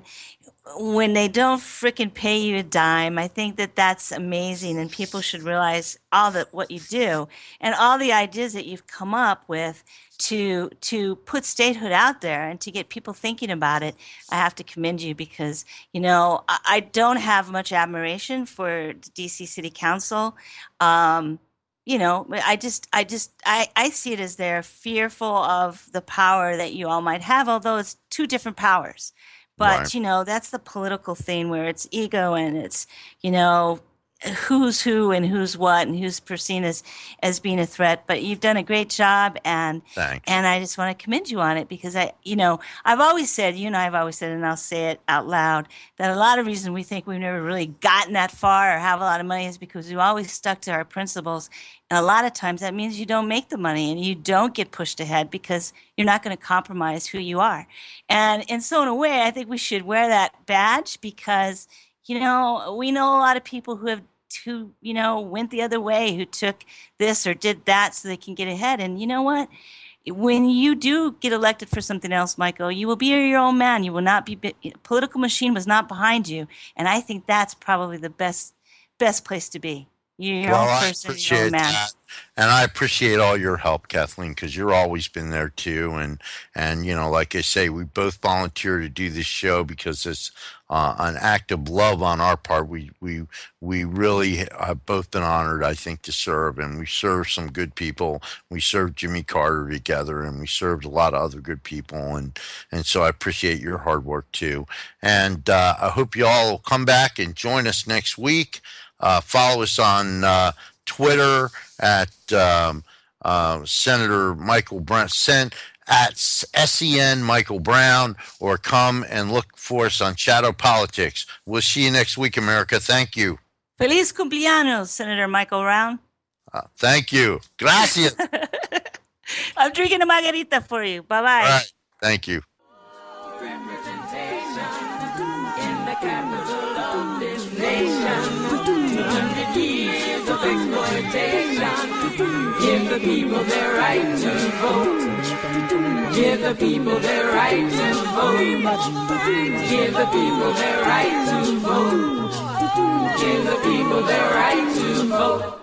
when they don't frickin' pay you a dime. I think that that's amazing, and people should realize all that what you do and all the ideas that you've come up with to to put statehood out there and to get people thinking about it. I have to commend you because, you know, I, I don't have much admiration for the D C City Council. Um, you know, I just, I just, I, I see it as they're fearful of the power that you all might have, although it's two different powers. But, Right. you know, that's the political thing where it's ego and it's, you know, who's who and who's what and who's perceived as, as being a threat. But you've done a great job, and Thanks. and I just want to commend you on it because I, you know, I've always said, you and I have always said, and I'll say it out loud, that a lot of reason we think we've never really gotten that far or have a lot of money is because we've always stuck to our principles. And a lot of times that means you don't make the money and you don't get pushed ahead because you're not going to compromise who you are. And and so in a way, I think we should wear that badge because, you know, we know a lot of people who have who, you know, went the other way, who took this or did that so they can get ahead. And you know what? When you do get elected for something else, Michael, you will be your own man. You will not be, political machine was not behind you. And I think that's probably the best, best place to be. You're your Well, own I person, your appreciate own man. that, and I appreciate all your help, Kathleen, because you've always been there too. And and you know, like I say, we both volunteer to do this show because it's uh, an act of love on our part. We we we really have both been honored, I think, to serve, and we served some good people. We served Jimmy Carter together, and we served a lot of other good people, and and so I appreciate your hard work too. And uh, I hope you all will come back and join us next week. Uh, follow us on uh, Twitter at um, uh, Senator Michael Brown, send at S E N Michael Brown, or come and look for us on Shadow Politics. We'll see you next week, America. Thank you. Feliz cumpleaños, Senator Michael Brown. Uh, thank you. Gracias. I'm drinking a margarita for you. Bye-bye. All right. Thank you. Representation in the capital of this nation. two hundred years of exploitation. Give the people their right to vote. Give the people their right to vote. Give the people their right to vote. Give the people their right to vote.